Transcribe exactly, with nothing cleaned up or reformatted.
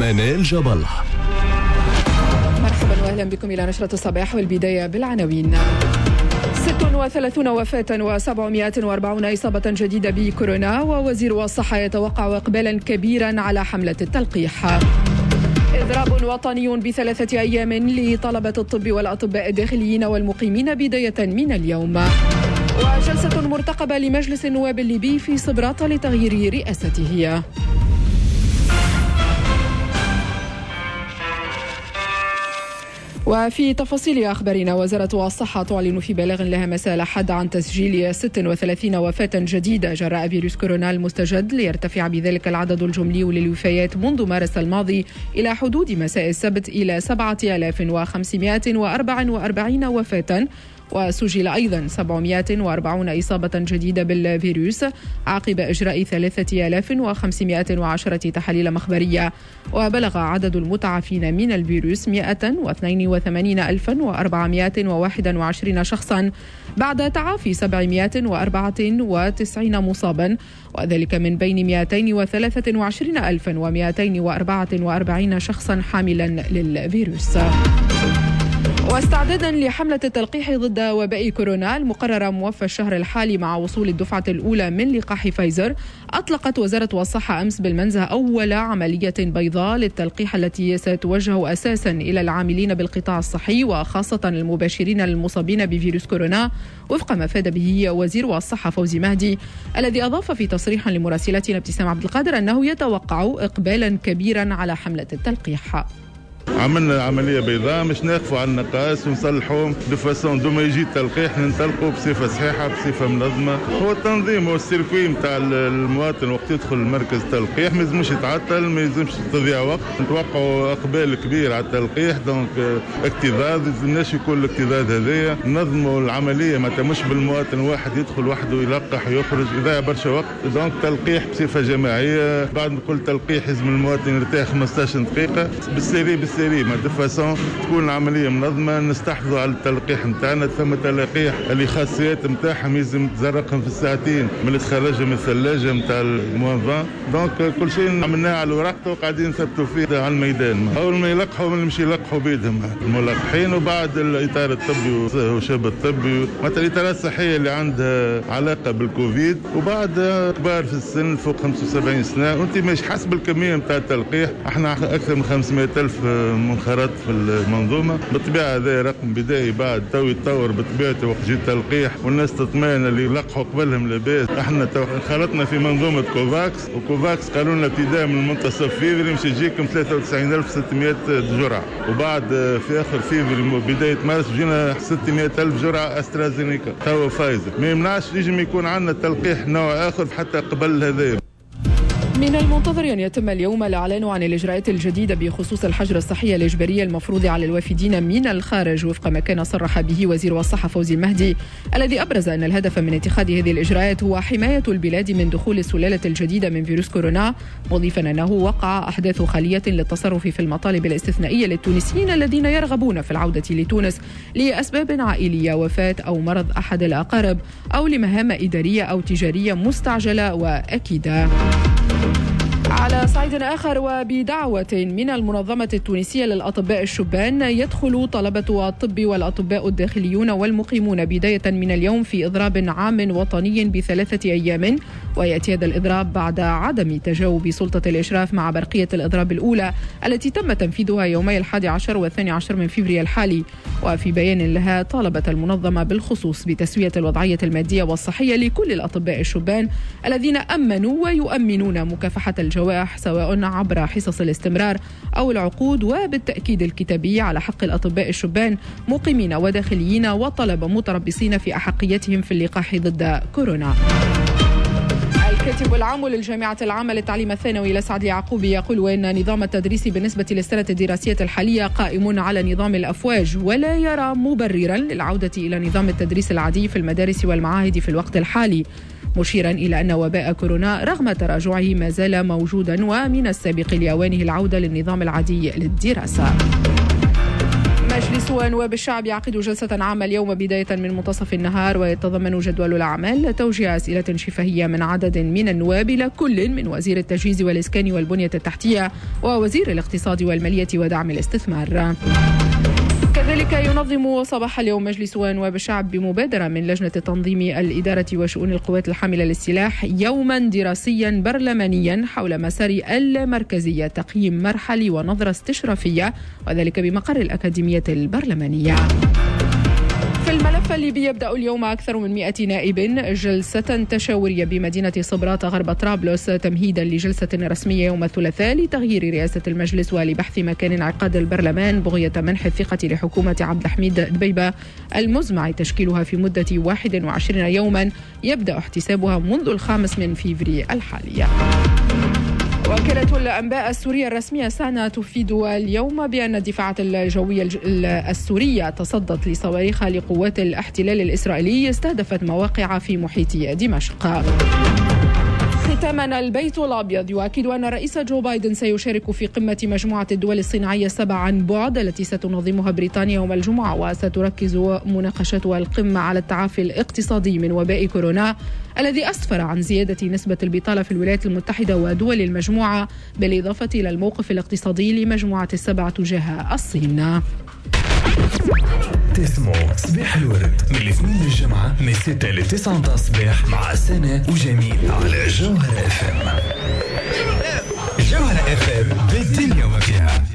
منال جبل. مرحبا واهلا بكم الى نشرة الصباح، والبداية بالعناوين. ستة وثلاثين وفاة وسبعمائة وأربعين إصابة جديدة بكورونا، ووزير الصحة يتوقع إقبالا كبيرا على حملة التلقيح. إضراب وطني بثلاثة أيام لطلبة الطب والأطباء الداخليين والمقيمين بداية من اليوم. وجلسة مرتقبة لمجلس النواب الليبي في صبرات لتغيير رئاسته. وفي تفاصيل أخبارنا، وزارة الصحة تعلن في بلاغ لها مساء الأحد عن تسجيل ستة وثلاثين وفاة جديدة جراء فيروس كورونا المستجد، ليرتفع بذلك العدد الجملي للوفيات منذ مارس الماضي إلى حدود مساء السبت إلى سبعة آلاف وخمسمائة وأربعة وأربعين وفاة. وسجل أيضا سبعمائة وأربعين إصابة جديدة بالفيروس عقب إجراء ثلاثة آلاف وخمسمائة وعشرة تحاليل مخبرية. وبلغ عدد المتعافين من الفيروس مائة واثنين وثمانين ألفا وأربعمائة وواحد وعشرين شخصا بعد تعافي سبعمائة وأربعة وتسعين مصابا، وذلك من بين مائتين وثلاثة وعشرين ألفا ومائتين وأربعة وأربعين شخصا حاملا للفيروس. واستعدادا لحملة التلقيح ضد وباء كورونا المقررة موفى الشهر الحالي مع وصول الدفعة الأولى من لقاح فايزر، أطلقت وزارة الصحة أمس بالمنزه أول عملية بيضاء للتلقيح التي ستوجه أساسا إلى العاملين بالقطاع الصحي، وخاصة المباشرين للمصابين بفيروس كورونا، وفق ما فاد به وزير الصحة فوزي مهدي، الذي أضاف في تصريح لمراسلتنا ابتسام عبد القادر أنه يتوقع إقبالا كبيرا على حملة التلقيح. عملنا عملية بيضاء مش ناقفوا على النقاس ونصلحوهم دفاسون دوما يجي التلقيح ننطلقوا بصفة صحيحة بصفة منظمة. هو التنظيم والسيركوي نتاع المواطن وقت يدخل مركز التلقيح ما يلزمش يتعطل، ما يلزمش تضيع وقت. نتوقعوا اقبال كبير على التلقيح، دونك اكتظاظ لازمناش يكون الاكتظاظ هذايا. ننظموا العملية ما مش بالمواطن واحد يدخل وحده يلقح ويخرج يضيع برشا وقت. دونك تلقيح بصفة جماعية، بعد كل تلقيح لازم المواطن يرتاح خمسطاش دقيقة بالسيري بالسيري ما دفاسون تكون العمليه منظمه. نستحفظوا على التلقيح نتاعنا، ثم تلقيح اللي خاصيات نتاعهم يلزم تزرقهم في الساعتين من اللي تخرجهم من الثلاجه نتاع الموظف. دونك كل شيء عملناه على ورقته وقاعدين نثبتوا فيه على الميدان. اول ما يلقحوا من مش يلقحوا بيدهم الملقحين، وبعد الاطار الطبي والشاب الطبي مثلا الاطارات الصحيه اللي عندها علاقه بالكوفيد، وبعد كبار في السن فوق خمسة وسبعين سنه. وانت مش حسب الكميه نتاع التلقيح، احنا اكثر من خمسمائة ألف منخرط في المنظومه. بالطبيعه هذا رقم بدائي، بعد تو يتطور بطبيعته وقت جي التلقيح والناس تطمئن اللي يلقحوا قبلهم لاباس. احنا انخرطنا في منظومه كوفاكس، وكوفاكس قالوا لنا ابتداء من منتصف فيفري مش يجيكم ثلاثة وتسعين ألف وستمائة جرعه، وبعد في اخر فيفري بدايه مارس جينا ستمائة ألف جرعه استرازينيكا تو فايزر. ما يمنعش يجم يكون عندنا تلقيح نوع اخر حتى قبل هذا. من المنتظر أن يتم اليوم الإعلان عن الإجراءات الجديدة بخصوص الحجر الصحي الإجباري المفروض على الوافدين من الخارج، وفق ما كان صرح به وزير الصحة فوزي المهدي، الذي أبرز أن الهدف من اتخاذ هذه الإجراءات هو حماية البلاد من دخول السلالة الجديدة من فيروس كورونا، مضيفا أنه وقع أحداث خالية للتصرف في المطالب الاستثنائية للتونسيين الذين يرغبون في العودة لتونس لأسباب عائلية، وفاة أو مرض أحد الأقارب، أو لمهام إدارية أو تجارية مستعجلة وأكيدة. على صعيد آخر، وبدعوة من المنظمة التونسية للأطباء الشبان، يدخل طلبة الطب والأطباء الداخليون والمقيمون بداية من اليوم في إضراب عام وطني بثلاثة أيام، ويأتي هذا الإضراب بعد عدم تجاوب سلطة الإشراف مع برقية الإضراب الأولى التي تم تنفيذها يومي الحادي عشر والثاني عشر من فبراير الحالي. وفي بيان لها طالبت المنظمة بالخصوص بتسوية الوضعية المادية والصحية لكل الأطباء الشبان الذين أمنوا ويؤمنون مكافحة الجوائح، سواء عبر حصص الاستمرار أو العقود، وبالتأكيد الكتابي على حق الأطباء الشبان مقيمين وداخليين وطلبة متربصين في أحقيتهم في اللقاح ضد كورونا. الكاتب العام للجامعة العامة للتعليم الثانوي لسعد يعقوب يقول إن نظام التدريس بالنسبة للسنة الدراسية الحالية قائم على نظام الأفواج، ولا يرى مبررا للعودة إلى نظام التدريس العادي في المدارس والمعاهد في الوقت الحالي، مشيرا إلى أن وباء كورونا رغم تراجعه ما زال موجودا، ومن السابق لأوانه العودة للنظام العادي للدراسة. مجلس نواب الشعب يعقد جلسة عامة اليوم بداية من منتصف النهار، ويتضمن جدول الأعمال توجيه أسئلة شفهية من عدد من النواب إلى كل من وزير التجهيز والإسكان والبنية التحتية ووزير الاقتصاد والمالية ودعم الاستثمار. كذلك ينظم صباح اليوم مجلس نواب الشعب بمبادرة من لجنة تنظيم الإدارة وشؤون القوات الحاملة للسلاح يوما دراسيا برلمانيا حول مسار المركزية، تقييم مرحلي ونظرة استشرافية، وذلك بمقر الأكاديمية البرلمانية. في الملف الليبي يبدأ اليوم أكثر من مئة نائب جلسة تشاورية بمدينة صبرات غرب طرابلس تمهيدا لجلسة رسمية يوم الثلاثاء لتغيير رئاسة المجلس ولبحث مكان انعقاد البرلمان بغية منح الثقة لحكومة عبد الحميد دبيبة المزمع تشكيلها في مدة واحد وعشرين يوما يبدأ احتسابها منذ الخامس من فيفري الحالي. وكالة الأنباء السورية الرسمية سانا تفيد اليوم بأن الدفاعات الجوية السورية تصدت لصواريخ لقوات الاحتلال الإسرائيلي استهدفت مواقع في محيط دمشق. ختاما، البيت الأبيض يؤكد أن الرئيس جو بايدن سيشارك في قمة مجموعة الدول الصناعية السبع عن بعد التي ستنظمها بريطانيا يوم الجمعة، وستركز مناقشتها القمة على التعافي الاقتصادي من وباء كورونا الذي أسفر عن زيادة نسبة البطالة في الولايات المتحدة ودول المجموعة، بالإضافة إلى الموقف الاقتصادي لمجموعة السبع تجاه الصين. تسمو صباح الورد من الاثنين للجمعة من ستة لتسعة الصباح مع سنة وجميل على جوهرة اف ام. جوهرة اف ام بالدنيا وفيها.